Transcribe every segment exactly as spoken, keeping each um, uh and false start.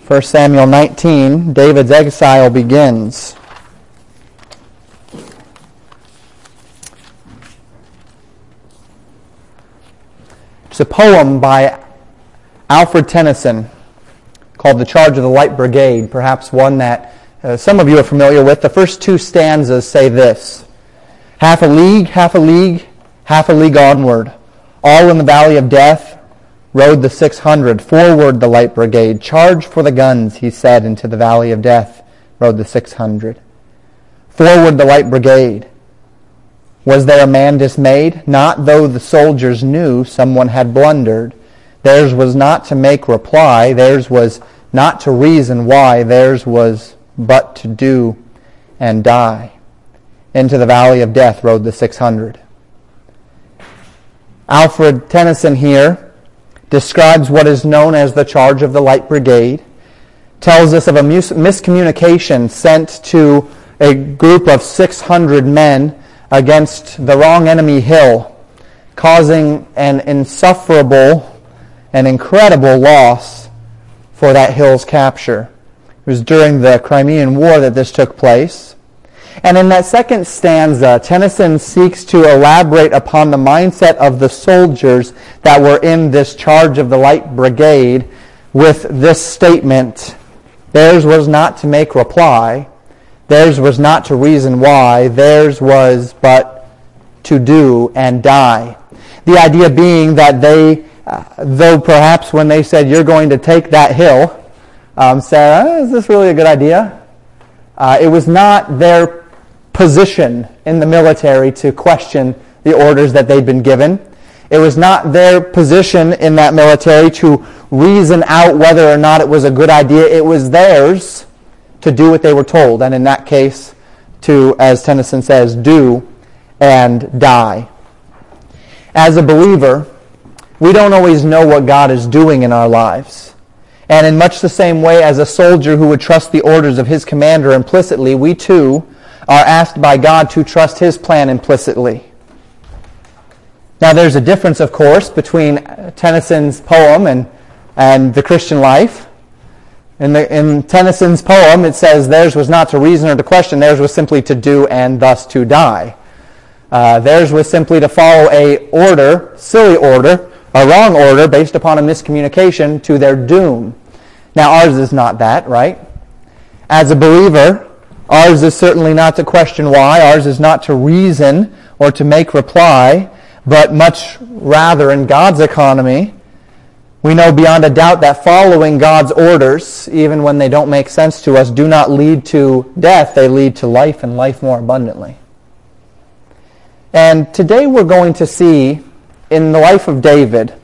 First Samuel nineteen, David's exile begins. It's a poem by Alfred Tennyson called The Charge of the Light Brigade, perhaps one that uh, some of you are familiar with. The first two stanzas say this: half a league, half a league, half a league onward, all in the valley of death, rode the six hundred, forward the light brigade. Charge for the guns, he said, into the valley of death, rode the six hundred. Forward the light brigade. Was there a man dismayed? Not though the soldiers knew someone had blundered. Theirs was not to make reply, theirs was not to reason why, theirs was but to do and die. Into the valley of death rode the six hundred. Alfred Tennyson here describes what is known as the Charge of the Light Brigade, tells us of a mis- miscommunication sent to a group of six hundred men against the wrong enemy hill, causing an insufferable and incredible loss for that hill's capture. It was during the Crimean War that this took place. And in that second stanza, Tennyson seeks to elaborate upon the mindset of the soldiers that were in this Charge of the Light Brigade with this statement: theirs was not to make reply, theirs was not to reason why, theirs was but to do and die. The idea being that they, uh, though perhaps when they said, you're going to take that hill, um, said, oh, is this really a good idea? Uh, it was not their position in the military to question the orders that they'd been given. It was not their position in that military to reason out whether or not it was a good idea. It was theirs to do what they were told, and in that case, to, as Tennyson says, do and die. As a believer, we don't always know what God is doing in our lives. And in much the same way as a soldier who would trust the orders of his commander implicitly, we too are asked by God to trust His plan implicitly. Now there's a difference, of course, between Tennyson's poem and, and the Christian life. In, the, in Tennyson's poem, it says, theirs was not to reason or to question, theirs was simply to do and thus to die. Uh, theirs was simply to follow a order, silly order, a wrong order based upon a miscommunication to their doom. Now ours is not that, right? As a believer, ours is certainly not to question why. Ours is not to reason or to make reply, but much rather in God's economy, we know beyond a doubt that following God's orders, even when they don't make sense to us, do not lead to death. They lead to life and life more abundantly. And today we're going to see in the life of David,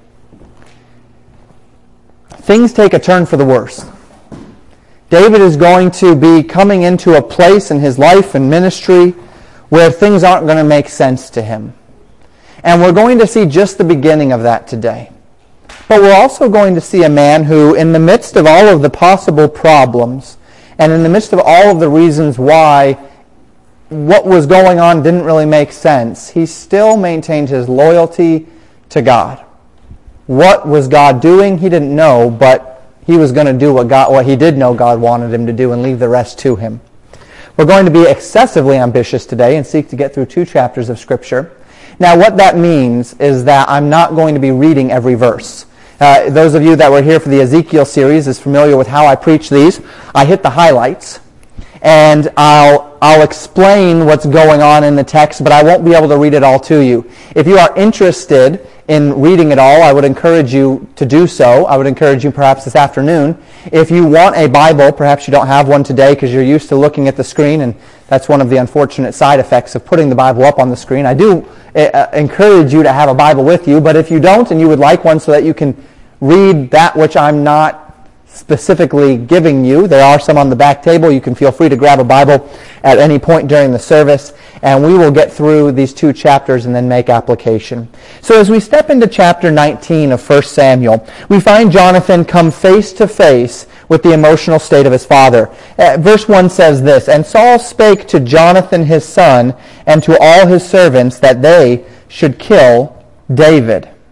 things take a turn for the worse. David is going to be coming into a place in his life and ministry where things aren't going to make sense to him. And we're going to see just the beginning of that today. But we're also going to see a man who, in the midst of all of the possible problems, and in the midst of all of the reasons why what was going on didn't really make sense, he still maintained his loyalty to God. What was God doing? He didn't know, but he was going to do what God, what he did know God wanted him to do and leave the rest to him. We're going to be excessively ambitious today and seek to get through two chapters of Scripture. Now, what that means is that I'm not going to be reading every verse. Uh, those of you that were here for the Ezekiel series is familiar with how I preach these. I hit the highlights, and I'll I'll explain what's going on in the text, but I won't be able to read it all to you. If you are interested in reading it all, I would encourage you to do so. I would encourage you perhaps this afternoon. If you want a Bible, perhaps you don't have one today because you're used to looking at the screen, and that's one of the unfortunate side effects of putting the Bible up on the screen. I do uh, encourage you to have a Bible with you, but if you don't and you would like one so that you can read that which I'm not specifically giving you, there are some on the back table. You can feel free to grab a Bible at any point during the service, and we will get through these two chapters and then make application. So as we step into chapter nineteen of First Samuel, we find Jonathan come face to face with the emotional state of his father. Uh, verse one says this, "And Saul spake to Jonathan his son and to all his servants that they should kill David."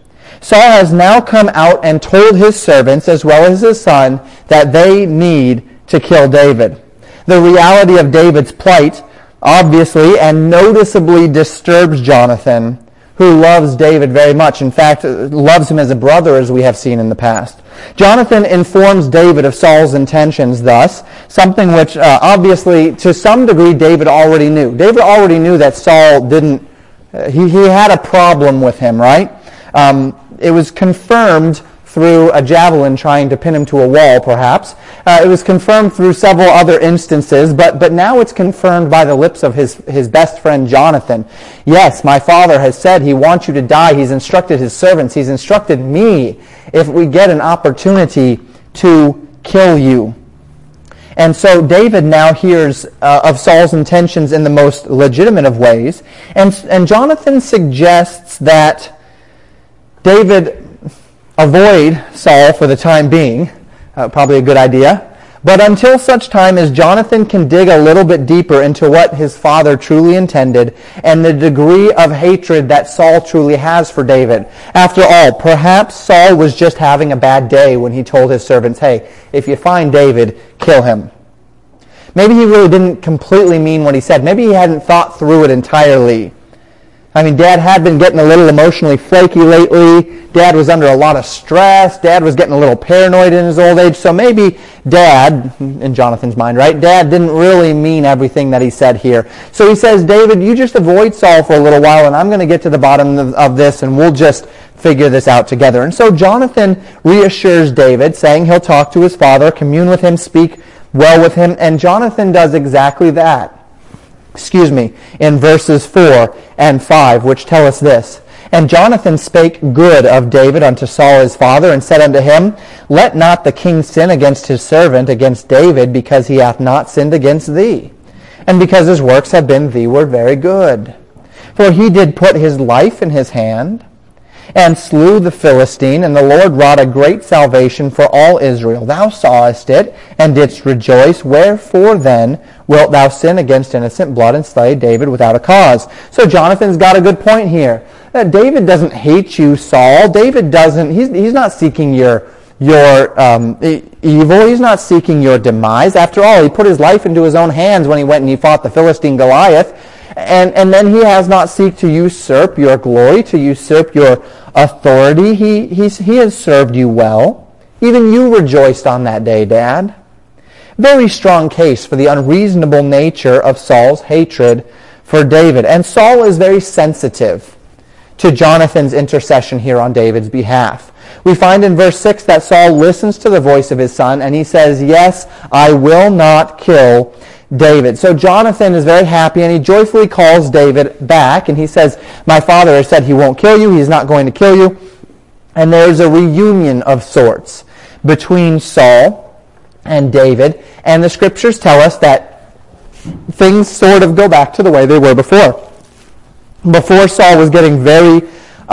Saul has now come out and told his servants, as well as his son, that they need to kill David. The reality of David's plight obviously and noticeably disturbs Jonathan, who loves David very much. In fact, loves him as a brother, as we have seen in the past. Jonathan informs David of Saul's intentions thus, something which uh, obviously, to some degree, David already knew. David already knew that Saul didn't, uh, he, he had a problem with him, right? Um, it was confirmed through a javelin trying to pin him to a wall, perhaps. Uh, it was confirmed through several other instances, but, but now it's confirmed by the lips of his, his best friend Jonathan. Yes, my father has said he wants you to die. He's instructed his servants. He's instructed me if we get an opportunity to kill you. And so David now hears uh, of Saul's intentions in the most legitimate of ways, and, and Jonathan suggests that David avoid Saul for the time being, uh, probably a good idea, but until such time as Jonathan can dig a little bit deeper into what his father truly intended and the degree of hatred that Saul truly has for David. After all, perhaps Saul was just having a bad day when he told his servants, hey, if you find David, kill him. Maybe he really didn't completely mean what he said. Maybe he hadn't thought through it entirely. I mean, Dad had been getting a little emotionally flaky lately. Dad was under a lot of stress. Dad was getting a little paranoid in his old age. So maybe Dad, in Jonathan's mind, right? Dad didn't really mean everything that he said here. So he says, David, you just avoid Saul for a little while, and I'm going to get to the bottom of, of this, and we'll just figure this out together. And so Jonathan reassures David, saying he'll talk to his father, commune with him, speak well with him, and Jonathan does exactly that. Excuse me, in verses four and five, which tell us this. And Jonathan spake good of David unto Saul his father, and said unto him, Let not the king sin against his servant, against David, because he hath not sinned against thee, and because his works have been thee-ward very good. For he did put his life in his hand, and slew the Philistine, and the Lord wrought a great salvation for all Israel. Thou sawest it, and didst rejoice. Wherefore then wilt thou sin against innocent blood, and slay David without a cause? So Jonathan's got a good point here. Uh, David doesn't hate you, Saul. David doesn't, he's, he's not seeking your, your um, e- evil. He's not seeking your demise. After all, he put his life into his own hands when he went and he fought the Philistine Goliath. And, and then he has not seeked to usurp your glory, to usurp your authority. He, he's, he has served you well. Even you rejoiced on that day, Dad. Very strong case for the unreasonable nature of Saul's hatred for David. And Saul is very sensitive to Jonathan's intercession here on David's behalf. We find in verse six that Saul listens to the voice of his son, and he says, Yes, I will not kill David. So Jonathan is very happy, and he joyfully calls David back, and he says, My father has said he won't kill you, he's not going to kill you. And there's a reunion of sorts between Saul and David, and the scriptures tell us that things sort of go back to the way they were before. Before, Saul was getting very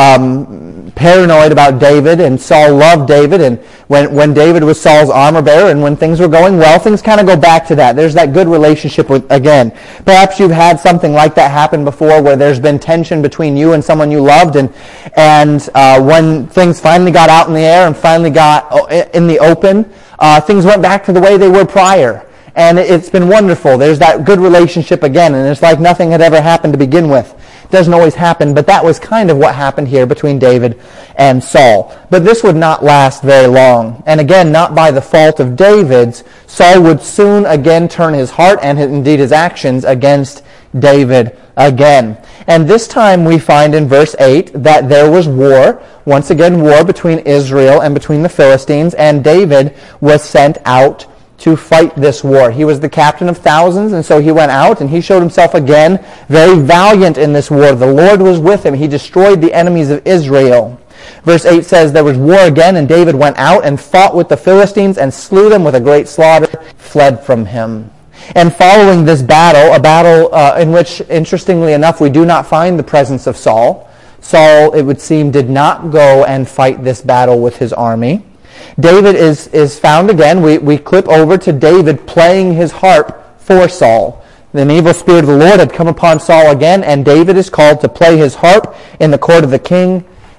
um, paranoid about David, and Saul loved David, and when, when David was Saul's armor bearer, and when things were going well, things kind of go back to that. There's that good relationship with, again. Perhaps you've had something like that happen before, where there's been tension between you and someone you loved, and and uh, when things finally got out in the air and finally got in the open, uh, things went back to the way they were prior. And it's been wonderful. There's that good relationship again, and it's like nothing had ever happened to begin with. Doesn't always happen, but that was kind of what happened here between David and Saul. But this would not last very long. And again, not by the fault of David's. Saul would soon again turn his heart and his, indeed his actions against David again. And this time we find in verse eight that there was war, once again war between Israel and between the Philistines, and David was sent out to fight this war. He was the captain of thousands, and so he went out, and he showed himself again very valiant in this war. The Lord was with him. He destroyed the enemies of Israel. Verse eight says, There was war again, and David went out and fought with the Philistines and slew them with a great slaughter, fled from him. And following this battle, a battle uh, in which, interestingly enough, we do not find the presence of Saul. Saul, it would seem, did not go and fight this battle with his army. David is, is found again. We, we clip over to David playing his harp for Saul. The evil spirit of the Lord had come upon Saul again, and David is called to play his harp in the court of the king.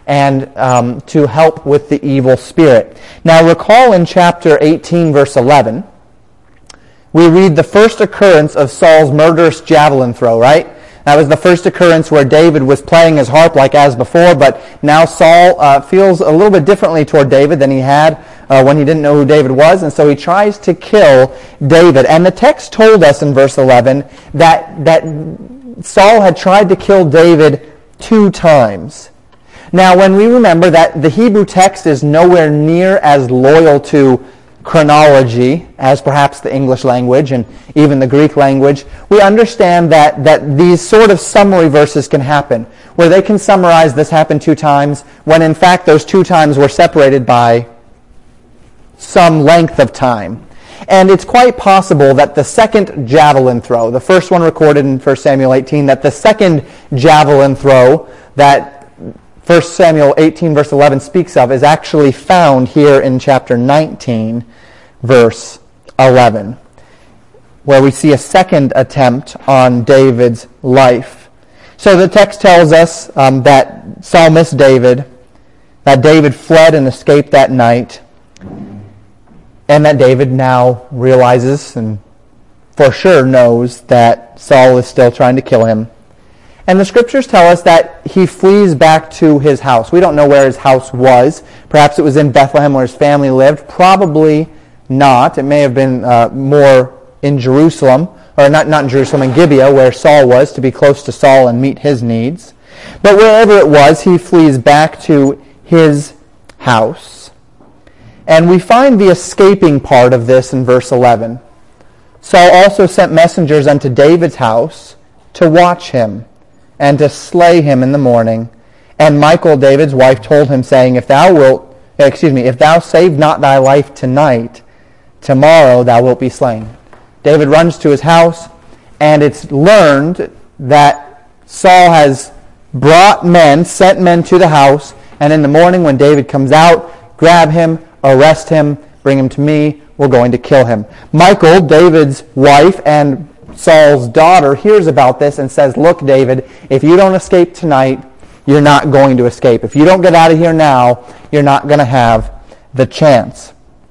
and um, to help with the evil spirit. Now recall in chapter eighteen, verse eleven, we read the first occurrence of Saul's murderous javelin throw, right? That was the first occurrence where David was playing his harp like as before, but now Saul uh, feels a little bit differently toward David than he had uh, when he didn't know who David was, and so he tries to kill David. And the text told us in verse eleven that, that Saul had tried to kill David two times. Now, when we remember that the Hebrew text is nowhere near as loyal to chronology as perhaps the English language and even the Greek language, we understand that, that these sort of summary verses can happen, where they can summarize this happened two times, when in fact those two times were separated by some length of time. And it's quite possible that the second javelin throw, the first one recorded in First Samuel eighteen, that the second javelin throw that First Samuel eighteen, verse eleven speaks of is actually found here in chapter nineteen, verse eleven, where we see a second attempt on David's life. So the text tells us um, that Saul missed David, that David fled and escaped that night, and that David now realizes and for sure knows that Saul is still trying to kill him. And the scriptures tell us that he flees back to his house. We don't know where his house was. Perhaps it was in Bethlehem where his family lived. Probably not. It may have been uh, more in Jerusalem, or not, not in Jerusalem, in Gibeah, where Saul was, to be close to Saul and meet his needs. But wherever it was, he flees back to his house. And we find the escaping part of this in verse eleven. Saul also sent messengers unto David's house to watch him and to slay him in the morning. And Michal, David's wife, told him, saying, If thou wilt, excuse me, if thou save not thy life tonight, tomorrow thou wilt be slain. David runs to his house, and it's learned that Saul has brought men, sent men to the house, and in the morning when David comes out, grab him, arrest him, bring him to me, we're going to kill him. Michal, David's wife and Saul's daughter, hears about this and says, Look, David, if you don't escape tonight, you're not going to escape. If you don't get out of here now, you're not going to have the chance.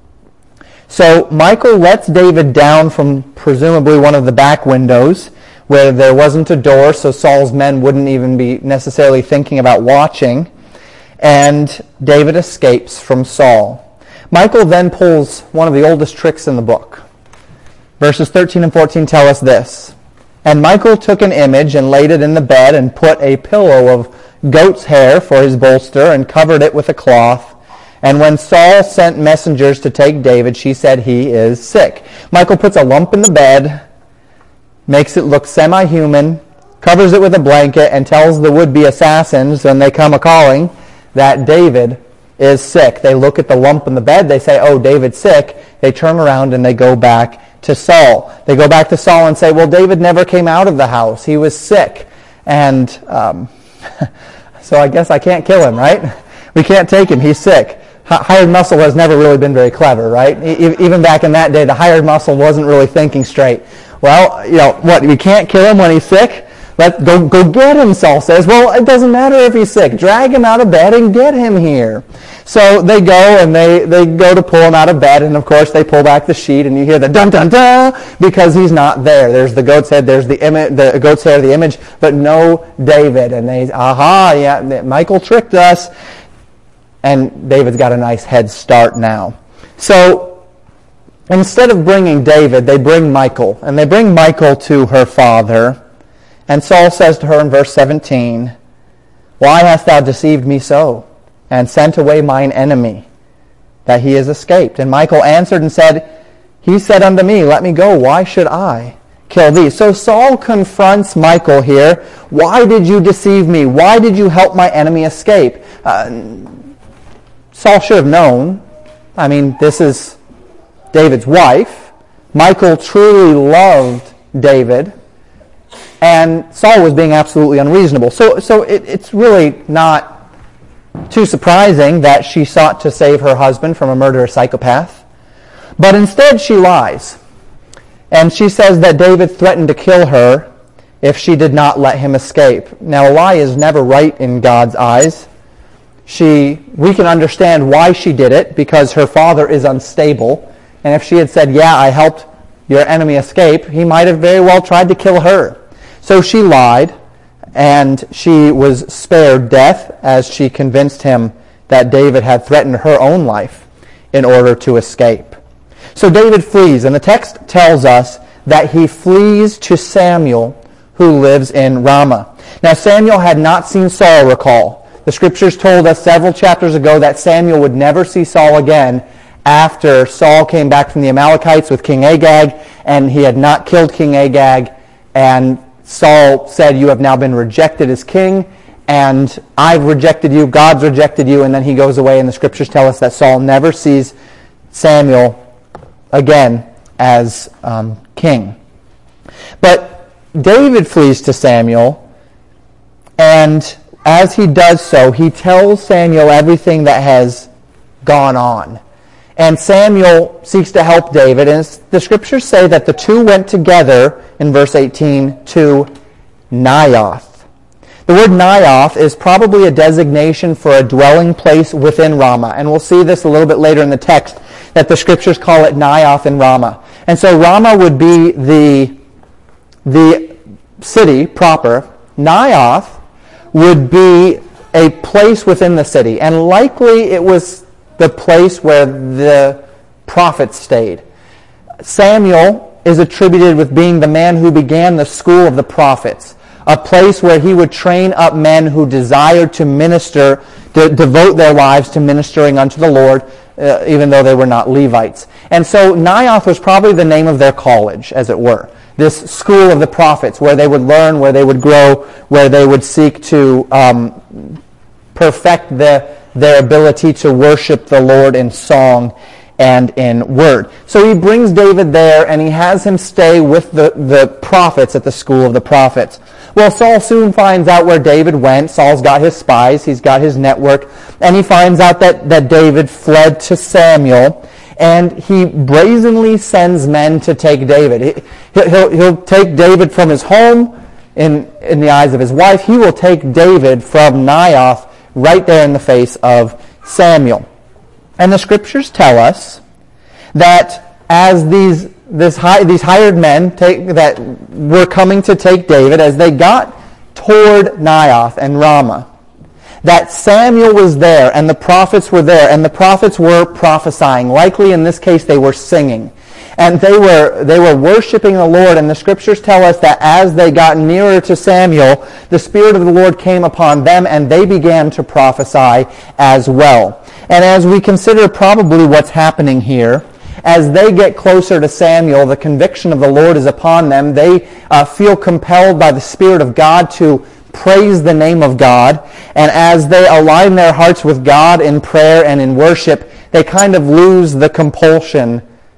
So Michal lets David down from presumably one of the back windows where there wasn't a door, so Saul's men wouldn't even be necessarily thinking about watching, and David escapes from Saul. Michal then pulls one of the oldest tricks in the book. Verses thirteen and fourteen tell us this. And Michal took an image and laid it in the bed and put a pillow of goat's hair for his bolster and covered it with a cloth. And when Saul sent messengers to take David, she said, He is sick. Michal puts a lump in the bed, makes it look semi-human, covers it with a blanket, and tells the would-be assassins when they come a-calling that David is sick. They look at the lump in the bed, they say, oh, David's sick. They turn around and they go back to Saul. They go back to Saul and say, well, David never came out of the house. He was sick. And um, so I guess I can't kill him, right? We can't take him. He's sick. H- hired muscle has never really been very clever, right? E- even back in that day, the hired muscle wasn't really thinking straight. Well, you know, what, we can't kill him when he's sick? Let go, go get him, Saul says. Well, it doesn't matter if he's sick. Drag him out of bed and get him here. So they go and they, they go to pull him out of bed, and of course they pull back the sheet, and you hear the dun dun dun because he's not there. There's the goat's head, there's the image, the goat's hair, the image, but no David. And they, aha, yeah, Michal tricked us, and David's got a nice head start now. So instead of bringing David, they bring Michal, and they bring Michal to her father. And Saul says to her in verse seventeen, Why hast thou deceived me so, and sent away mine enemy, that he is escaped? And Michal answered and said, He said unto me, Let me go, why should I kill thee? So Saul confronts Michal here. Why did you deceive me? Why did you help my enemy escape? Uh, Saul should have known. I mean, this is David's wife. Michal truly loved David. And Saul was being absolutely unreasonable. So so it, it's really not too surprising that she sought to save her husband from a murderous psychopath. But instead she lies. And she says that David threatened to kill her if she did not let him escape. Now, a lie is never right in God's eyes. she, we can understand why she did it, because her father is unstable. And if she had said, yeah, I helped your enemy escape, he might have very well tried to kill her. So she lied, and she was spared death as she convinced him that David had threatened her own life in order to escape. So David flees, and the text tells us that he flees to Samuel, who lives in Ramah. Now Samuel had not seen Saul, recall. The scriptures told us several chapters ago that Samuel would never see Saul again after Saul came back from the Amalekites with King Agag, and he had not killed King Agag, and Saul said, you have now been rejected as king, and I've rejected you, God's rejected you, and then he goes away, and the scriptures tell us that Saul never sees Samuel again as um, king. But David flees to Samuel, and as he does so, he tells Samuel everything that has gone on. And Samuel seeks to help David, and the scriptures say that the two went together, in verse eighteen, to Naioth. The word Naioth is probably a designation for a dwelling place within Ramah, and we'll see this a little bit later in the text, that the scriptures call it Naioth in Ramah. And so Ramah would be the, the city proper. Naioth would be a place within the city, and likely it was the place where the prophets stayed. Samuel is attributed with being the man who began the school of the prophets, a place where he would train up men who desired to minister, to devote their lives to ministering unto the Lord, uh, even though they were not Levites. And so Naioth was probably the name of their college, as it were. This school of the prophets, where they would learn, where they would grow, where they would seek to um, perfect the, their ability to worship the Lord in song and in word. So he brings David there, and he has him stay with the, the prophets at the school of the prophets. Well, Saul soon finds out where David went. Saul's got his spies, he's got his network, and he finds out that, that David fled to Samuel, and he brazenly sends men to take David. He, he'll, he'll take David from his home in, in the eyes of his wife. He will take David from Naioth right there in the face of Samuel. And the scriptures tell us that as these this high, these hired men take, that were coming to take David, as they got toward Naioth and Ramah, that Samuel was there and the prophets were there, and the prophets were prophesying. Likely in this case they were singing. And they were they were worshiping the Lord, and the scriptures tell us that as they got nearer to Samuel, the Spirit of the Lord came upon them, and they began to prophesy as well. And as we consider probably what's happening here, as they get closer to Samuel, the conviction of the Lord is upon them. They uh, feel compelled by the Spirit of God to praise the name of God. And as they align their hearts with God in prayer and in worship, they kind of lose the compulsion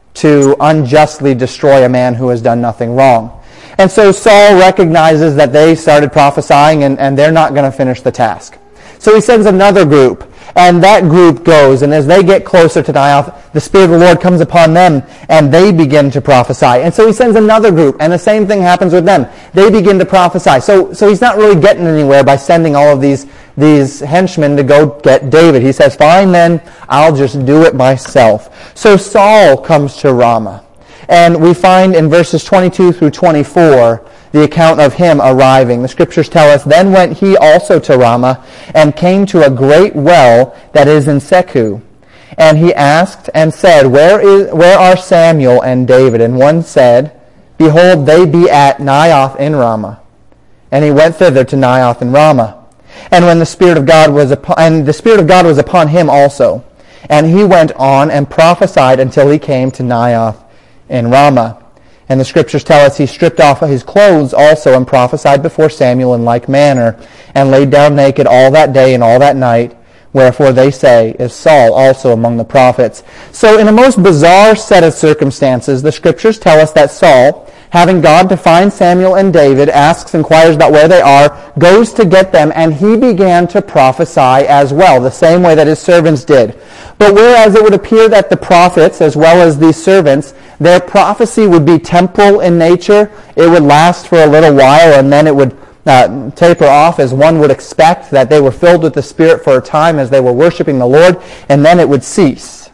to unjustly destroy a man who has done nothing wrong. And so Saul recognizes that they started prophesying, and, and they're not going to finish the task. So he sends another group, and that group goes, and as they get closer to Naioth, the Spirit of the Lord comes upon them, and they begin to prophesy. And so he sends another group, and the same thing happens with them. They begin to prophesy. So, so he's not really getting anywhere by sending all of these, these henchmen to go get David. He says, fine then, I'll just do it myself. So Saul comes to Ramah, and we find in verses twenty-two through twenty-four the account of him arriving. The scriptures tell us, then went he also to Ramah, and came to a great well that is in Secu. And he asked and said, Where is where are Samuel and David? And one said, Behold, they be at Naioth in Ramah. And he went thither to Naioth in Ramah. And when the Spirit of God was upon, and the Spirit of God was upon him also, and he went on and prophesied until he came to Naioth in Ramah. And the scriptures tell us he stripped off his clothes also and prophesied before Samuel in like manner, and laid down naked all that day and all that night. Wherefore they say, is Saul also among the prophets? So in a most bizarre set of circumstances, the scriptures tell us that Saul, having gone to find Samuel and David, asks, inquires about where they are, goes to get them, and he began to prophesy as well, the same way that his servants did. But whereas it would appear that the prophets, as well as these servants, their prophecy would be temporal in nature, it would last for a little while, and then it would uh, taper off as one would expect, that they were filled with the Spirit for a time as they were worshiping the Lord, and then it would cease.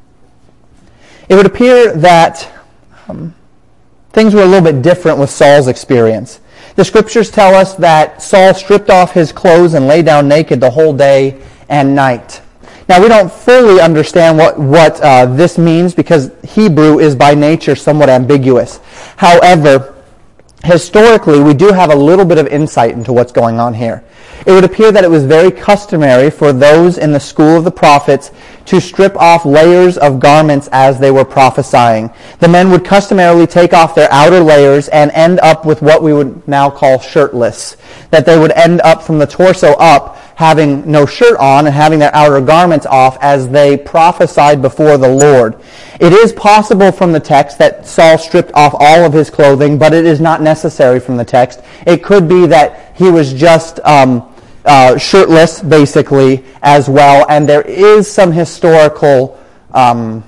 It would appear that um, things were a little bit different with Saul's experience. The Scriptures tell us that Saul stripped off his clothes and lay down naked the whole day and night. Now, we don't fully understand what, what uh, this means because Hebrew is by nature somewhat ambiguous. However, historically, we do have a little bit of insight into what's going on here. It would appear that it was very customary for those in the school of the prophets to strip off layers of garments as they were prophesying. The men would customarily take off their outer layers and end up with what we would now call shirtless. That they would end up from the torso up having no shirt on and having their outer garments off as they prophesied before the Lord. It is possible from the text that Saul stripped off all of his clothing, but it is not necessary from the text. It could be that he was just um, uh, shirtless, basically, as well, and there is some historical um,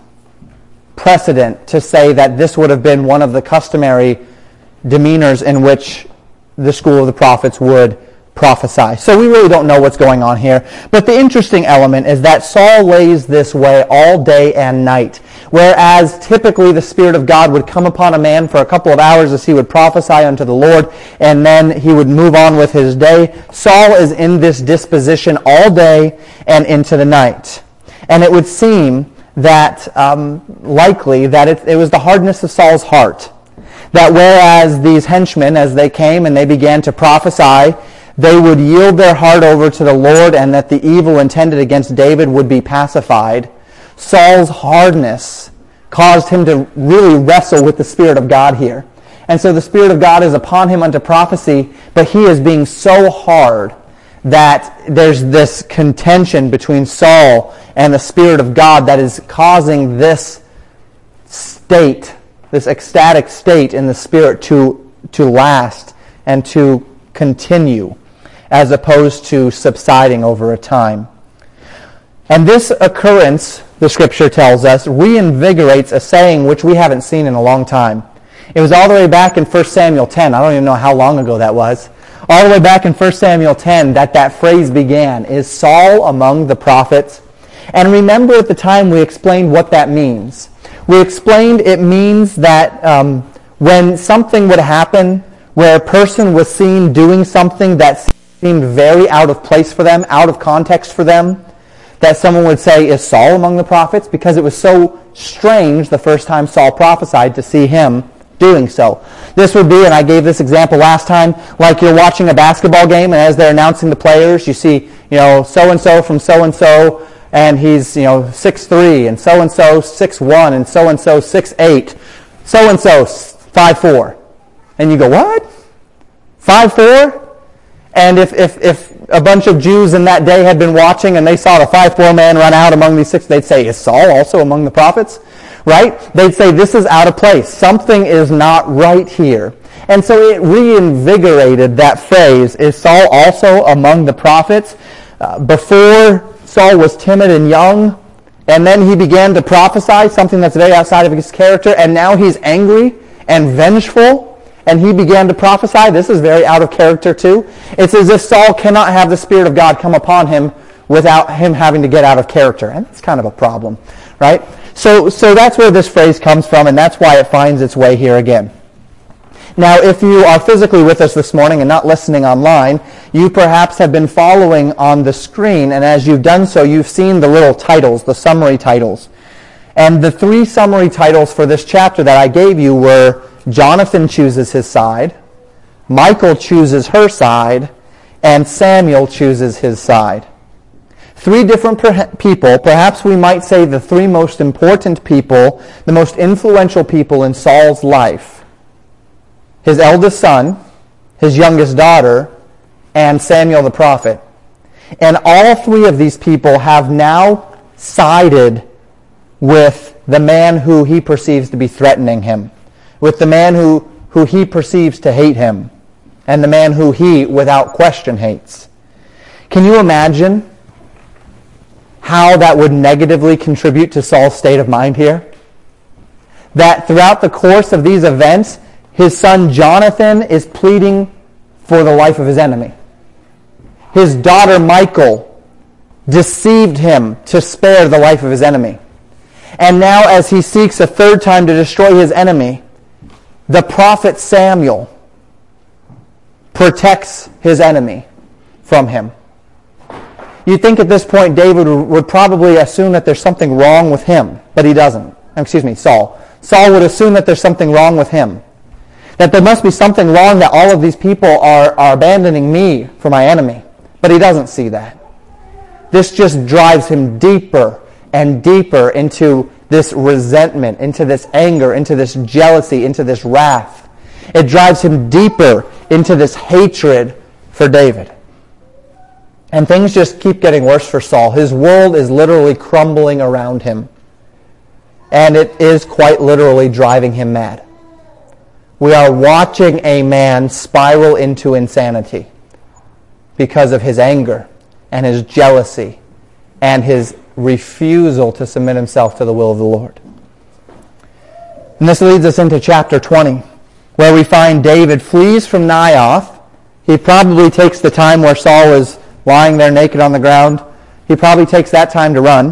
precedent to say that this would have been one of the customary demeanors in which the school of the prophets would prophesy. So we really don't know what's going on here. But the interesting element is that Saul lays this way all day and night. Whereas typically the Spirit of God would come upon a man for a couple of hours as he would prophesy unto the Lord, and then he would move on with his day. Saul is in this disposition all day and into the night. And it would seem that um, likely that it, it was the hardness of Saul's heart. That whereas these henchmen, as they came and they began to prophesy, they would yield their heart over to the Lord, and that the evil intended against David would be pacified. Saul's hardness caused him to really wrestle with the Spirit of God here. And so the Spirit of God is upon him unto prophecy, but he is being so hard that there's this contention between Saul and the Spirit of God that is causing this state, this ecstatic state in the Spirit to, to last and to continue, as opposed to subsiding over a time. And this occurrence, the Scripture tells us, reinvigorates a saying which we haven't seen in a long time. It was all the way back in First Samuel ten. I don't even know how long ago that was. All the way back in First Samuel ten that that phrase began, is Saul among the prophets? And remember at the time we explained what that means. We explained it means that um, when something would happen where a person was seen doing something that seemed very out of place for them, out of context for them, that someone would say, is Saul among the prophets? Because it was so strange the first time Saul prophesied to see him doing so. This would be, and I gave this example last time, like you're watching a basketball game, and as they're announcing the players, you see, you know, so-and-so from so-and-so, and he's, you know, six three, and so-and-so six one, and so-and-so six eight, so-and-so five four. And you go, what? five four? And if, if, if a bunch of Jews in that day had been watching and they saw the five four man run out among these six, they'd say, is Saul also among the prophets? Right? They'd say, this is out of place. Something is not right here. And so it reinvigorated that phrase, is Saul also among the prophets? Uh, before Saul was timid and young, and then he began to prophesy, something that's very outside of his character, and now he's angry and vengeful, and he began to prophesy. This is very out of character too. It's as if Saul cannot have the Spirit of God come upon him without him having to get out of character. And that's kind of a problem, right? So, so that's where this phrase comes from, and that's why it finds its way here again. Now, if you are physically with us this morning and not listening online, you perhaps have been following on the screen, and as you've done so, you've seen the little titles, the summary titles. And the three summary titles for this chapter that I gave you were Jonathan chooses his side, Michal chooses her side, and Samuel chooses his side. Three different per- people, perhaps we might say the three most important people, the most influential people in Saul's life. His eldest son, his youngest daughter, and Samuel the prophet. And all three of these people have now sided with the man who he perceives to be threatening him, with the man who, who he perceives to hate him, and the man who he, without question, hates. Can you imagine how that would negatively contribute to Saul's state of mind here? That throughout the course of these events, his son Jonathan is pleading for the life of his enemy. His daughter Michal deceived him to spare the life of his enemy. And now as he seeks a third time to destroy his enemy, the prophet Samuel protects his enemy from him. You'd think at this point David would probably assume that there's something wrong with him, but he doesn't. Excuse me, Saul. Saul would assume that there's something wrong with him. That there must be something wrong that all of these people are, are abandoning me for my enemy. But he doesn't see that. This just drives him deeper and deeper into this resentment, into this anger, into this jealousy, into this wrath. It drives him deeper into this hatred for David. And things just keep getting worse for Saul. His world is literally crumbling around him. And it is quite literally driving him mad. We are watching a man spiral into insanity because of his anger and his jealousy and his refusal to submit himself to the will of the Lord. And this leads us into chapter twenty, where we find David flees from Naioth. He probably takes the time where Saul is lying there naked on the ground. He probably takes that time to run.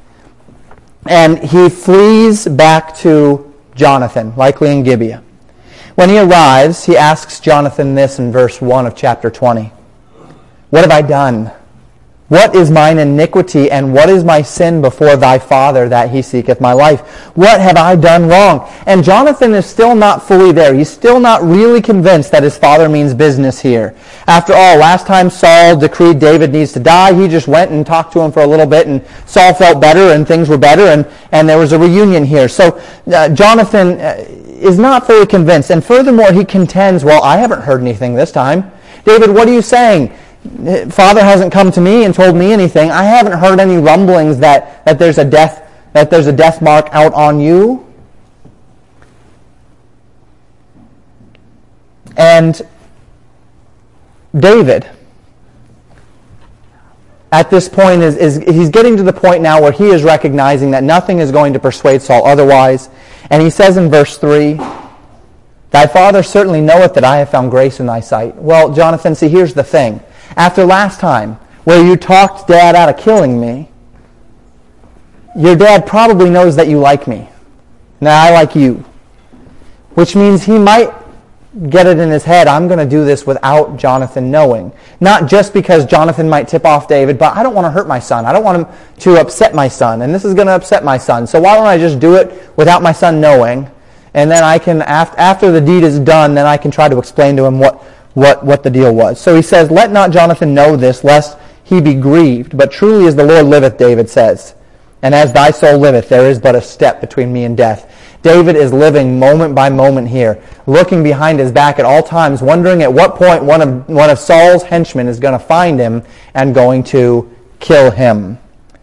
And he flees back to Jonathan, likely in Gibeah. When he arrives, he asks Jonathan this in verse one of chapter twenty. What have I done? What is mine iniquity, and what is my sin before thy father, that he seeketh my life? What have I done wrong? And Jonathan is still not fully there. He's still not really convinced that his father means business here. After all, last time Saul decreed David needs to die, he just went and talked to him for a little bit, and Saul felt better, and things were better, and, and there was a reunion here. So uh, Jonathan uh, is not fully convinced. And furthermore, he contends, well, I haven't heard anything this time. David, what are you saying? Father hasn't come to me and told me anything. I haven't heard any rumblings that, that there's a death that there's a death mark out on you. And David, at this point, is, is he's getting to the point now where he is recognizing that nothing is going to persuade Saul otherwise. And he says in verse three, thy father certainly knoweth that I have found grace in thy sight. Well, Jonathan, see, here's the thing. After last time, where you talked Dad out of killing me, your dad probably knows that you like me. Now I like you. Which means he might get it in his head, I'm going to do this without Jonathan knowing. Not just because Jonathan might tip off David, but I don't want to hurt my son. I don't want him to upset my son, and this is going to upset my son. So why don't I just do it without my son knowing, and then I can, after the deed is done, then I can try to explain to him what What, what the deal was. So he says, let not Jonathan know this, lest he be grieved. But truly as the Lord liveth, David says, and as thy soul liveth, there is but a step between me and death. David is living moment by moment here, looking behind his back at all times, wondering at what point one of, one of Saul's henchmen is going to find him and going to kill him.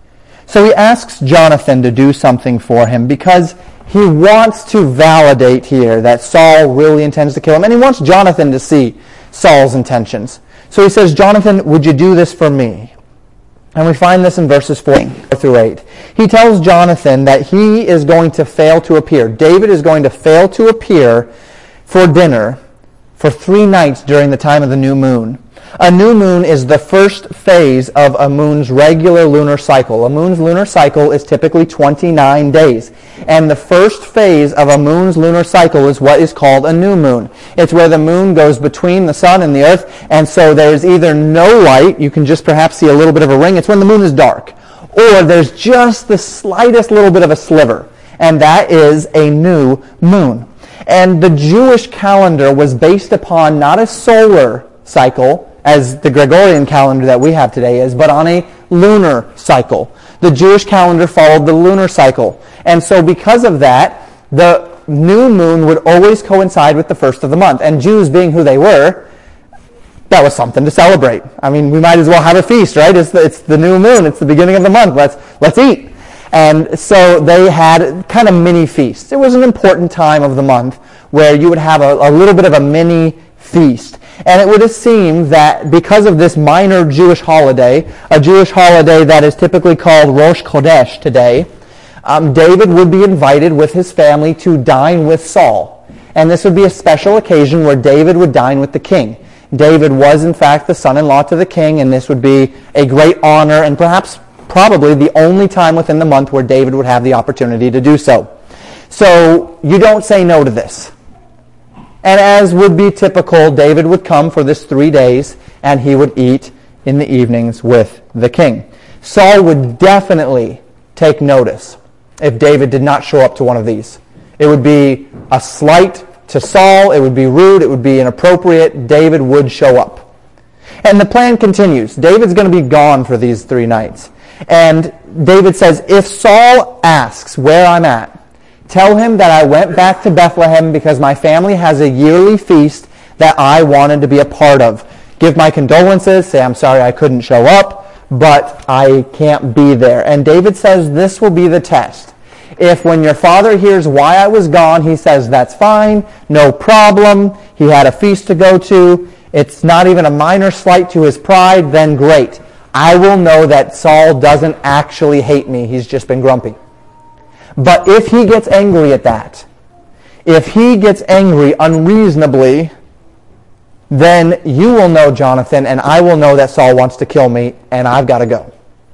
So he asks Jonathan to do something for him because he wants to validate here that Saul really intends to kill him, and he wants Jonathan to see Saul's intentions. So he says, Jonathan, would you do this for me? And we find this in verses four through eight. He tells Jonathan that he is going to fail to appear. David is going to fail to appear for dinner for three nights during the time of the new moon. A new moon is the first phase of a moon's regular lunar cycle. A moon's lunar cycle is typically twenty-nine days. And the first phase of a moon's lunar cycle is what is called a new moon. It's where the moon goes between the sun and the earth, and so there's either no light, you can just perhaps see a little bit of a ring, it's when the moon is dark, or there's just the slightest little bit of a sliver, and that is a new moon. And the Jewish calendar was based upon not a solar cycle, as the Gregorian calendar that we have today is, but on a lunar cycle. The Jewish calendar followed the lunar cycle. And so because of that, the new moon would always coincide with the first of the month. And Jews being who they were, that was something to celebrate. I mean, we might as well have a feast, right? It's the, it's the new moon. It's the beginning of the month. Let's, let's eat. And so they had kind of mini feasts. It was an important time of the month where you would have a, a little bit of a mini feast. And it would seem that because of this minor Jewish holiday, a Jewish holiday that is typically called Rosh Chodesh today, um, David would be invited with his family to dine with Saul. And this would be a special occasion where David would dine with the king. David was in fact the son-in-law to the king, and this would be a great honor and perhaps probably the only time within the month where David would have the opportunity to do so. So you don't say no to this. And as would be typical, David would come for this three days, and he would eat in the evenings with the king. Saul would definitely take notice if David did not show up to one of these. It would be a slight to Saul, it would be rude, it would be inappropriate. David would show up. And the plan continues. David's going to be gone for these three nights. And David says, if Saul asks where I'm at, tell him that I went back to Bethlehem because my family has a yearly feast that I wanted to be a part of. Give my condolences, say I'm sorry I couldn't show up, but I can't be there. And David says this will be the test. If when your father hears why I was gone, he says that's fine, no problem, he had a feast to go to, it's not even a minor slight to his pride, then great. I will know that Saul doesn't actually hate me, he's just been grumpy. But if he gets angry at that, if he gets angry unreasonably, then you will know, Jonathan, and I will know that Saul wants to kill me, and I've got to go.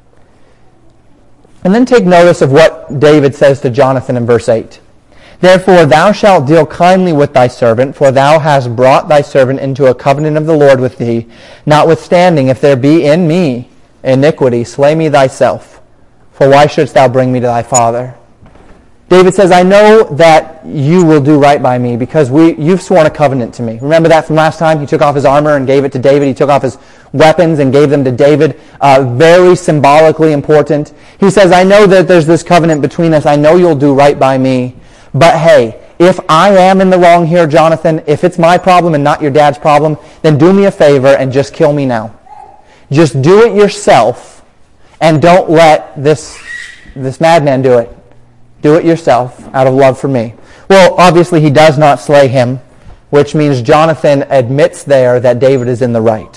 And then take notice of what David says to Jonathan in verse eight. Therefore thou shalt deal kindly with thy servant, for thou hast brought thy servant into a covenant of the Lord with thee. Notwithstanding, if there be in me iniquity, slay me thyself. For why shouldst thou bring me to thy father? David says, I know that you will do right by me because we, you've sworn a covenant to me. Remember that from last time? He took off his armor and gave it to David. He took off his weapons and gave them to David. Uh, very symbolically important. He says, I know that there's this covenant between us. I know you'll do right by me. But hey, if I am in the wrong here, Jonathan, if it's my problem and not your dad's problem, then do me a favor and just kill me now. Just do it yourself and don't let this, this madman do it. Do it yourself out of love for me. Well, obviously he does not slay him, which means Jonathan admits there that David is in the right.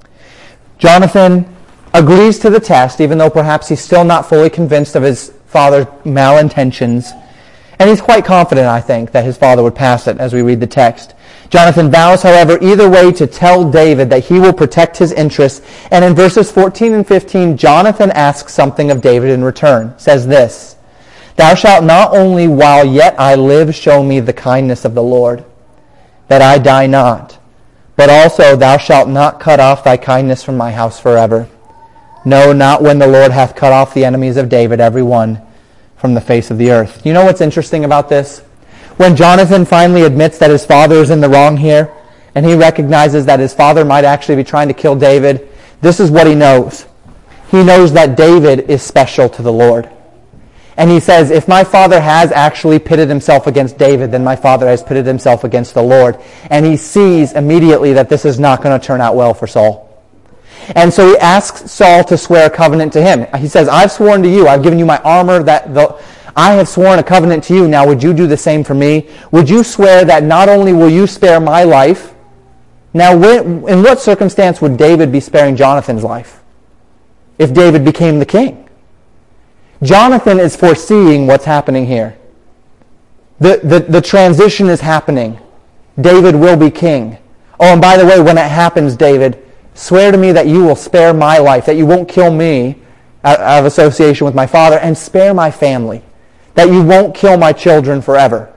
Jonathan agrees to the test, even though perhaps he's still not fully convinced of his father's malintentions. And he's quite confident, I think, that his father would pass it as we read the text. Jonathan vows, however, either way to tell David that he will protect his interests. And in verses fourteen and fifteen, Jonathan asks something of David in return. It says this, Thou shalt not only while yet I live show me the kindness of the Lord, that I die not, but also thou shalt not cut off thy kindness from my house forever. No, not when the Lord hath cut off the enemies of David, every one from the face of the earth. You know what's interesting about this? When Jonathan finally admits that his father is in the wrong here, and he recognizes that his father might actually be trying to kill David, this is what he knows. He knows that David is special to the Lord. And he says, if my father has actually pitted himself against David, then my father has pitted himself against the Lord. And he sees immediately that this is not going to turn out well for Saul. And so he asks Saul to swear a covenant to him. He says, I've sworn to you, I've given you my armor, that the, I have sworn a covenant to you. Now would you do the same for me? Would you swear that not only will you spare my life, now when, in what circumstance would David be sparing Jonathan's life? If David became the king? Jonathan is foreseeing what's happening here. The, the, the transition is happening. David will be king. Oh, and by the way, when it happens, David, swear to me that you will spare my life, that you won't kill me out, out of association with my father, and spare my family, that you won't kill my children forever.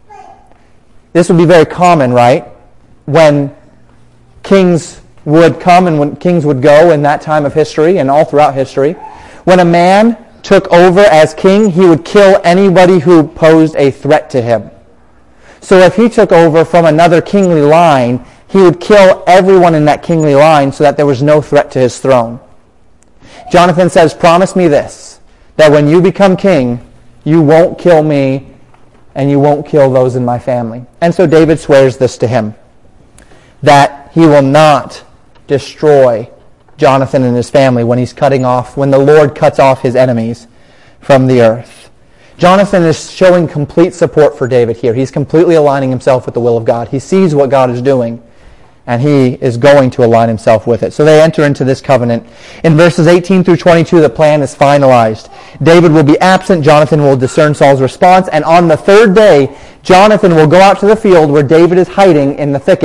This would be very common, right? When kings would come and when kings would go in that time of history and all throughout history. When a man took over as king, he would kill anybody who posed a threat to him. So if he took over from another kingly line, he would kill everyone in that kingly line so that there was no threat to his throne. Jonathan says, promise me this, that when you become king, you won't kill me and you won't kill those in my family. And so David swears this to him, that he will not destroy Jonathan and his family when he's cutting off, when the Lord cuts off his enemies from the earth. Jonathan is showing complete support for David here. He's completely aligning himself with the will of God. He sees what God is doing, and he is going to align himself with it. So they enter into this covenant. In verses eighteen through twenty-two, the plan is finalized. David will be absent. Jonathan will discern Saul's response. And on the third day, Jonathan will go out to the field where David is hiding in the thicket.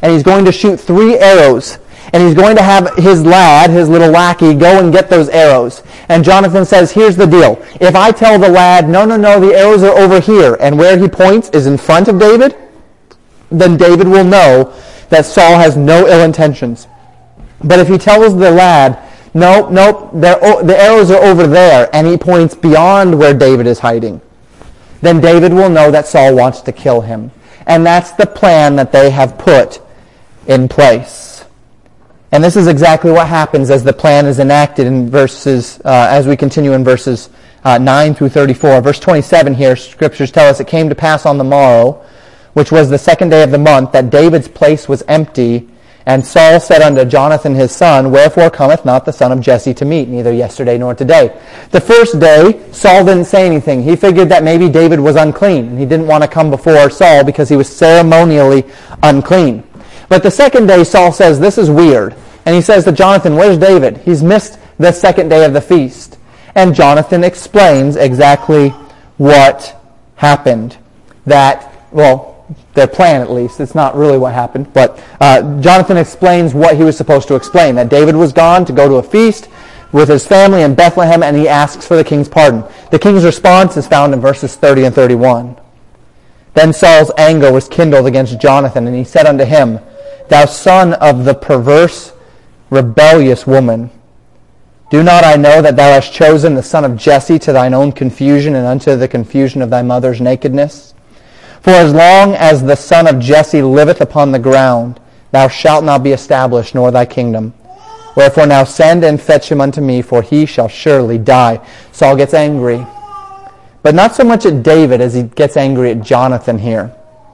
and he's going to shoot three arrows. And he's going to have his lad, his little lackey, go and get those arrows. And Jonathan says, here's the deal. If I tell the lad, no, no, no, the arrows are over here, and where he points is in front of David, then David will know that Saul has no ill intentions. But if he tells the lad, nope, nope, the arrows are over there, and he points beyond where David is hiding, then David will know that Saul wants to kill him. And that's the plan that they have put in place. And this is exactly what happens as the plan is enacted in verses, uh, as we continue in verses uh, nine through thirty-four. Verse twenty-seven here, scriptures tell us, it came to pass on the morrow, which was the second day of the month, that David's place was empty. And Saul said unto Jonathan his son, wherefore cometh not the son of Jesse to meet, neither yesterday nor today? The first day, Saul didn't say anything. He figured that maybe David was unclean, and he didn't want to come before Saul because he was ceremonially unclean. But the second day, Saul says, this is weird. And he says to Jonathan, where's David? He's missed the second day of the feast. And Jonathan explains exactly what happened. That, well, their plan at least. It's not really what happened. But uh, Jonathan explains what he was supposed to explain. That David was gone to go to a feast with his family in Bethlehem, and he asks for the king's pardon. The king's response is found in verses thirty and thirty-one. Then Saul's anger was kindled against Jonathan, and he said unto him, thou son of the perverse, rebellious woman, do not I know that thou hast chosen the son of Jesse to thine own confusion and unto the confusion of thy mother's nakedness? For as long as the son of Jesse liveth upon the ground, thou shalt not be established, nor thy kingdom. Wherefore now send and fetch him unto me, for he shall surely die. Saul gets angry, but not so much at David as he gets angry at Jonathan here.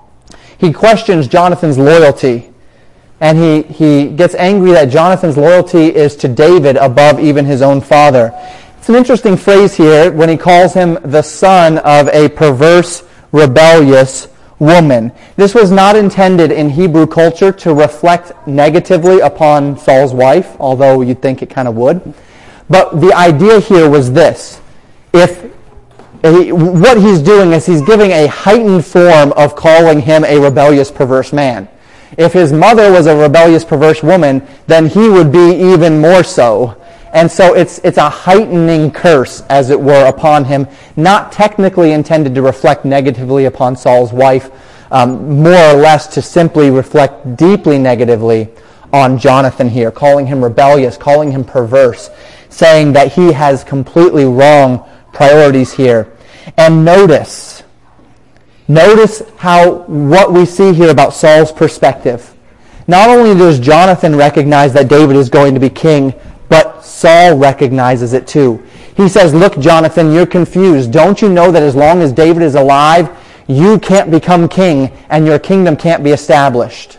He questions Jonathan's loyalty. And he, he gets angry that Jonathan's loyalty is to David above even his own father. It's an interesting phrase here when he calls him the son of a perverse, rebellious woman. This was not intended in Hebrew culture to reflect negatively upon Saul's wife, although you'd think it kind of would. But the idea here was this. If he, what he's doing is he's giving a heightened form of calling him a rebellious, perverse man. If his mother was a rebellious, perverse woman, then he would be even more so. And so it's it's a heightening curse, as it were, upon him, not technically intended to reflect negatively upon Saul's wife, um, more or less to simply reflect deeply negatively on Jonathan here, calling him rebellious, calling him perverse, saying that he has completely wrong priorities here. And notice... Notice how what we see here about Saul's perspective. Not only does Jonathan recognize that David is going to be king, but Saul recognizes it too. He says, look, Jonathan, you're confused. Don't you know that as long as David is alive, you can't become king and your kingdom can't be established?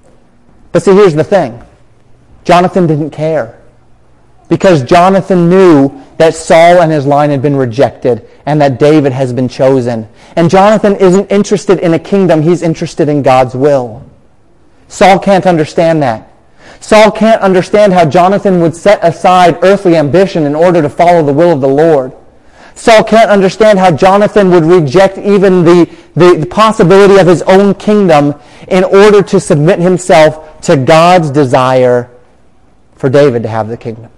But see, here's the thing. Jonathan didn't care. Because Jonathan knew that Saul and his line had been rejected and that David has been chosen. And Jonathan isn't interested in a kingdom, he's interested in God's will. Saul can't understand that. Saul can't understand how Jonathan would set aside earthly ambition in order to follow the will of the Lord. Saul can't understand how Jonathan would reject even the, the, the possibility of his own kingdom in order to submit himself to God's desire for David to have the kingdom.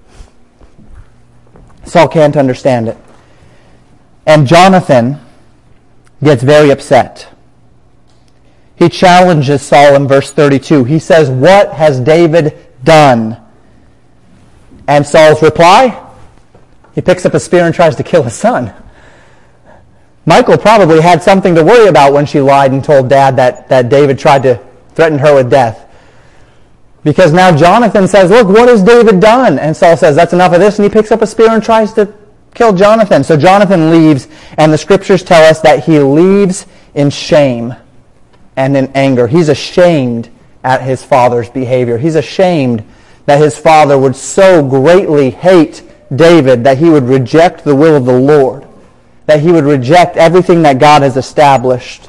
Saul can't understand it. And Jonathan gets very upset. He challenges Saul in verse thirty-two. He says, what has David done? And Saul's reply? He picks up a spear and tries to kill his son. Michal probably had something to worry about when she lied and told Dad that, that David tried to threaten her with death. Because now Jonathan says, look, what has David done? And Saul says, that's enough of this. And he picks up a spear and tries to kill Jonathan. So Jonathan leaves, and the scriptures tell us that he leaves in shame and in anger. He's ashamed at his father's behavior. He's ashamed that his father would so greatly hate David that he would reject the will of the Lord, that he would reject everything that God has established.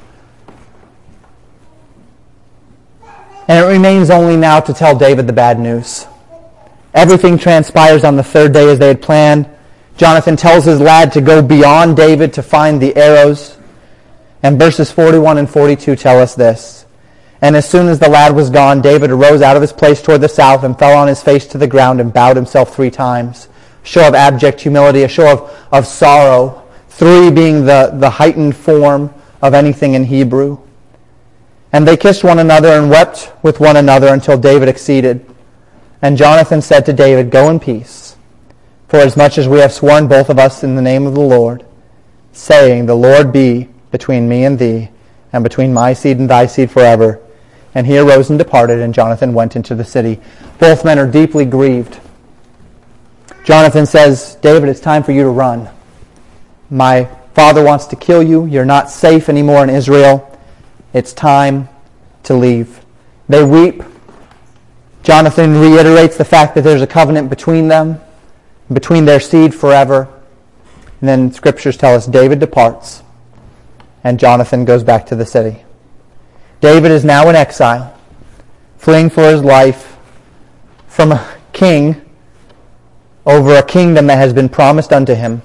And it remains only now to tell David the bad news. Everything transpires on the third day as they had planned. Jonathan tells his lad to go beyond David to find the arrows. And verses forty-one and forty-two tell us this. And as soon as the lad was gone, David arose out of his place toward the south and fell on his face to the ground and bowed himself three times. A show of abject humility, a show of, of sorrow. Three being the, the heightened form of anything in Hebrew. And they kissed one another and wept with one another until David exceeded. And Jonathan said to David, "Go in peace, for as much as we have sworn both of us in the name of the Lord, saying, the Lord be between me and thee, and between my seed and thy seed forever." And he arose and departed, and Jonathan went into the city. Both men are deeply grieved. Jonathan says, "David, it's time for you to run. My father wants to kill you. You're not safe anymore in Israel. It's time to leave." They weep. Jonathan reiterates the fact that there's a covenant between them, between their seed forever. And then scriptures tell us David departs, and Jonathan goes back to the city. David is now in exile, fleeing for his life from a king over a kingdom that has been promised unto him,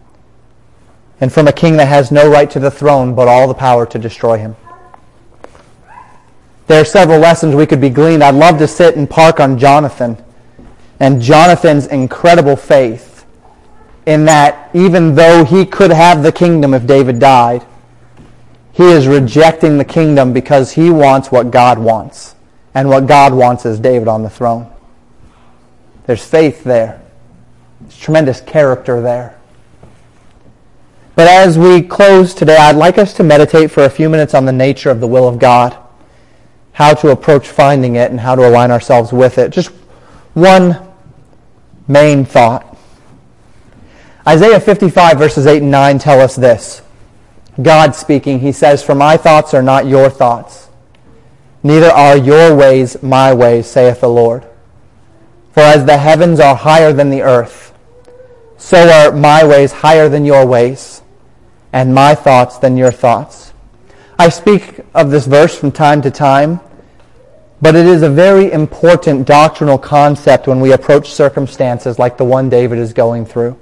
and from a king that has no right to the throne but all the power to destroy him. There are several lessons we could be gleaned. I'd love to sit and park on Jonathan and Jonathan's incredible faith in that even though he could have the kingdom if David died, he is rejecting the kingdom because he wants what God wants. And what God wants is David on the throne. There's faith there. There's tremendous character there. But as we close today, I'd like us to meditate for a few minutes on the nature of the will of God, how to approach finding it, and how to align ourselves with it. Just one main thought. Isaiah fifty-five verses eight and nine tell us this. God speaking, he says, "For my thoughts are not your thoughts, neither are your ways my ways, saith the Lord. For as the heavens are higher than the earth, so are my ways higher than your ways, and my thoughts than your thoughts." I speak of this verse from time to time, but it is a very important doctrinal concept when we approach circumstances like the one David is going through.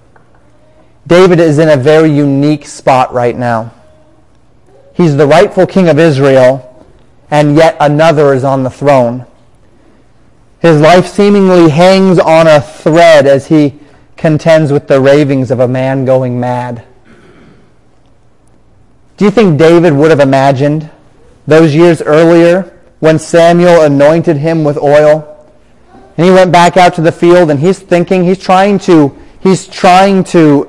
David is in a very unique spot right now. He's the rightful king of Israel, and yet another is on the throne. His life seemingly hangs on a thread as he contends with the ravings of a man going mad. Do you think David would have imagined those years earlier when Samuel anointed him with oil? And he went back out to the field and he's thinking, he's trying to, he's trying to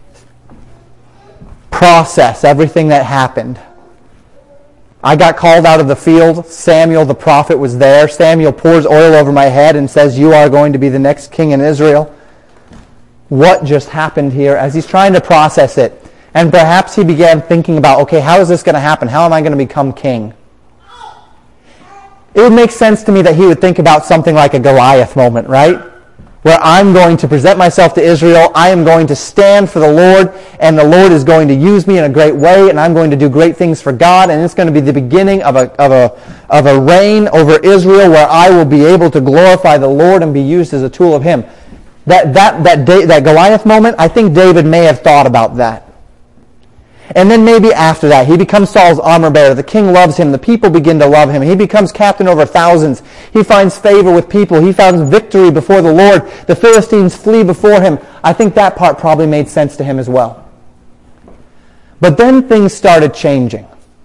process everything that happened. I got called out of the field. Samuel the prophet was there. Samuel pours oil over my head and says, "You are going to be the next king in Israel." What just happened here? As he's trying to process it, and perhaps he began thinking about, okay, how is this going to happen? How am I going to become king? It would make sense to me that he would think about something like a Goliath moment, right? Where I'm going to present myself to Israel, I am going to stand for the Lord, and the Lord is going to use me in a great way, and I'm going to do great things for God, and it's going to be the beginning of a of a of a reign over Israel where I will be able to glorify the Lord and be used as a tool of Him. That that that day, that Goliath moment, I think David may have thought about that. And then maybe after that, he becomes Saul's armor bearer. The king loves him. The people begin to love him. He becomes captain over thousands. He finds favor with people. He finds victory before the Lord. The Philistines flee before him. I think that part probably made sense to him as well. But then things started changing.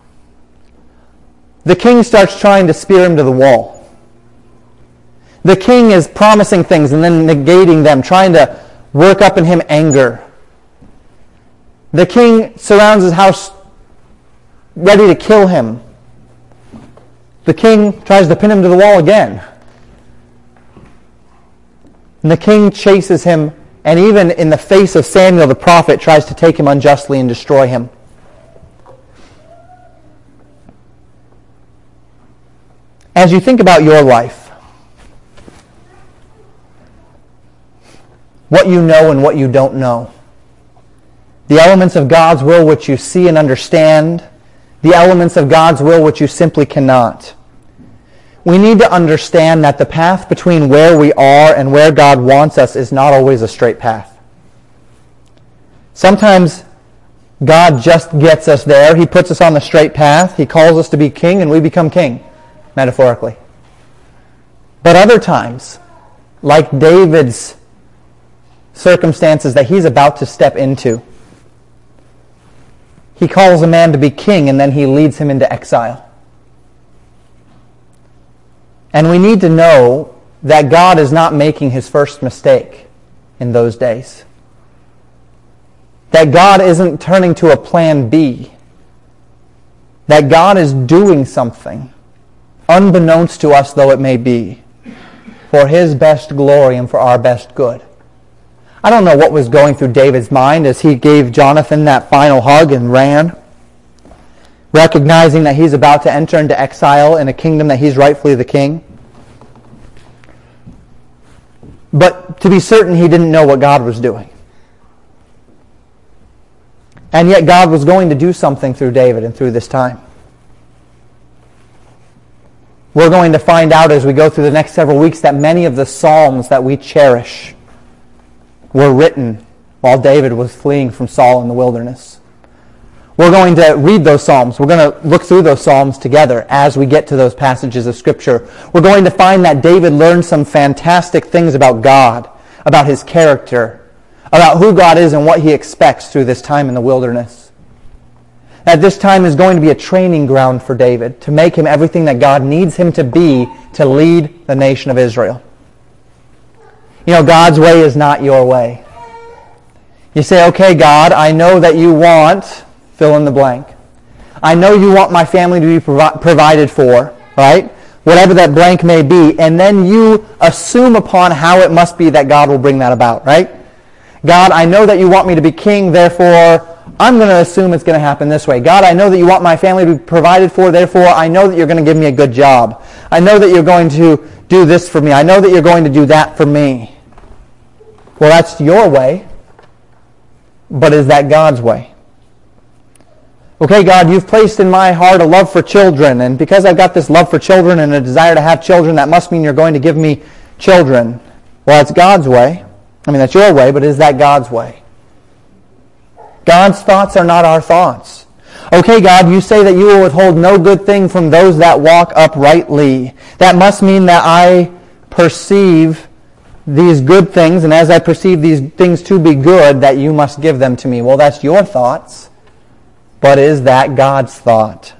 The king starts trying to spear him to the wall. The king is promising things and then negating them, trying to work up in him anger. The king surrounds his house ready to kill him. The king tries to pin him to the wall again. And the king chases him, and even in the face of Samuel the prophet, tries to take him unjustly and destroy him. As you think about your life, what you know and what you don't know, the elements of God's will which you see and understand, the elements of God's will which you simply cannot. We need to understand that the path between where we are and where God wants us is not always a straight path. Sometimes God just gets us there. He puts us on the straight path. He calls us to be king, and we become king. metaphorically. But other times, like David's circumstances that he's about to step into, he calls a man to be king and then he leads him into exile. And we need to know that God is not making his first mistake in those days. That God isn't turning to a plan B. That God is doing something, unbeknownst to us though it may be, for his best glory and for our best good. I don't know what was going through David's mind as he gave Jonathan that final hug and ran, recognizing that he's about to enter into exile in a kingdom that he's rightfully the king. But to be certain, he didn't know what God was doing. And yet God was going to do something through David and through this time. We're going to find out as we go through the next several weeks that many of the Psalms that we cherish were written while David was fleeing from Saul in the wilderness. We're going to read those Psalms. We're going to look through those Psalms together as we get to those passages of Scripture. We're going to find that David learned some fantastic things about God, about his character, about who God is and what he expects through this time in the wilderness. That this time is going to be a training ground for David to make him everything that God needs him to be to lead the nation of Israel. You know, God's way is not your way. You say, okay, God, I know that you want, fill in the blank. I know you want my family to be provi- provided for, right? Whatever that blank may be. And then you assume upon how it must be that God will bring that about, right? God, I know that you want me to be king, therefore I'm going to assume it's going to happen this way. God, I know that you want my family to be provided for, therefore I know that you're going to give me a good job. I know that you're going to do this for me. I know that you're going to do that for me. Well, that's your way, but is that God's way? Okay, God, you've placed in my heart a love for children, and because I've got this love for children and a desire to have children, that must mean you're going to give me children. Well, that's God's way. I mean, that's your way, but is that God's way? God's thoughts are not our thoughts. Okay, God, you say that you will withhold no good thing from those that walk uprightly. That must mean that I perceive these good things, and as I perceive these things to be good, that you must give them to me. Well, that's your thoughts, but is that God's thought?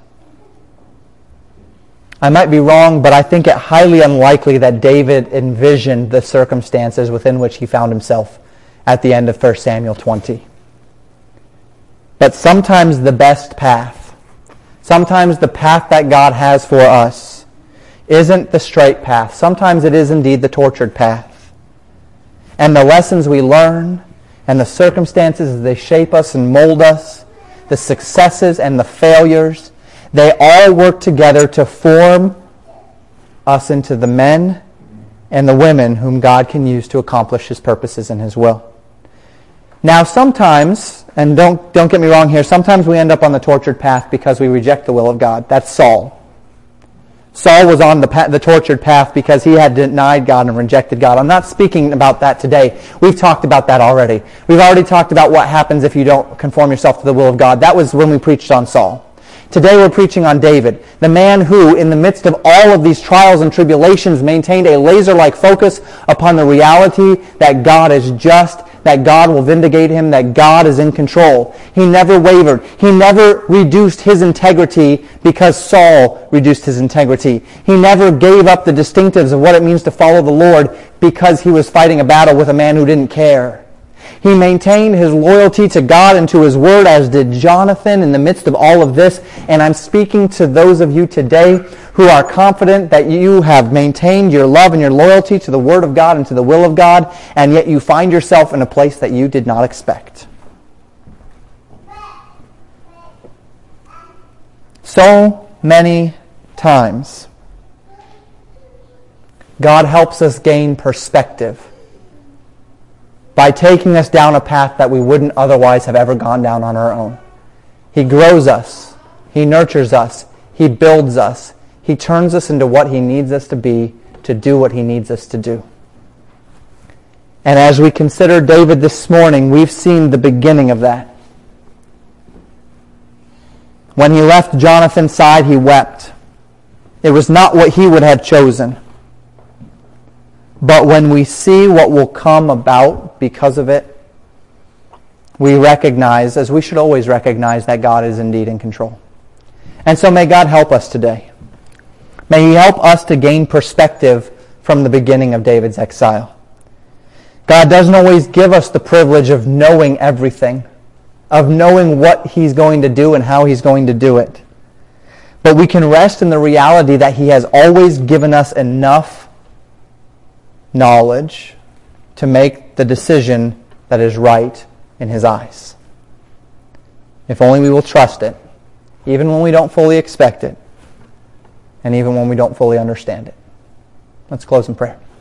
I might be wrong, but I think it highly unlikely that David envisioned the circumstances within which he found himself at the end of First Samuel twenty. But sometimes the best path, sometimes the path that God has for us, isn't the straight path. Sometimes it is indeed the tortured path. And the lessons we learn, and the circumstances as they shape us and mold us, the successes and the failures, they all work together to form us into the men and the women whom God can use to accomplish his purposes and his will. Now sometimes, and don't, don't get me wrong here, sometimes we end up on the tortured path because we reject the will of God. That's Saul. Saul was on the, path, the tortured path because he had denied God and rejected God. I'm not speaking about that today. We've talked about that already. We've already talked about what happens if you don't conform yourself to the will of God. That was when we preached on Saul. Today we're preaching on David, the man who, in the midst of all of these trials and tribulations, maintained a laser-like focus upon the reality that God is just, that God will vindicate him, that God is in control. He never wavered. He never reduced his integrity because Saul reduced his integrity. He never gave up the distinctives of what it means to follow the Lord because he was fighting a battle with a man who didn't care. He maintained his loyalty to God and to his word, as did Jonathan in the midst of all of this. And I'm speaking to those of you today who are confident that you have maintained your love and your loyalty to the word of God and to the will of God, and yet you find yourself in a place that you did not expect. So many times, God helps us gain perspective by taking us down a path that we wouldn't otherwise have ever gone down on our own. He grows us. He nurtures us. He builds us. He turns us into what he needs us to be to do what he needs us to do. And as we consider David this morning, we've seen the beginning of that. When he left Jonathan's side, he wept. It was not what he would have chosen. But when we see what will come about because of it, we recognize, as we should always recognize, that God is indeed in control. And so may God help us today. May He help us to gain perspective from the beginning of David's exile. God doesn't always give us the privilege of knowing everything, of knowing what He's going to do and how He's going to do it. But we can rest in the reality that He has always given us enough knowledge to make the decision that is right in His eyes. If only we will trust it, even when we don't fully expect it, and even when we don't fully understand it. Let's close in prayer.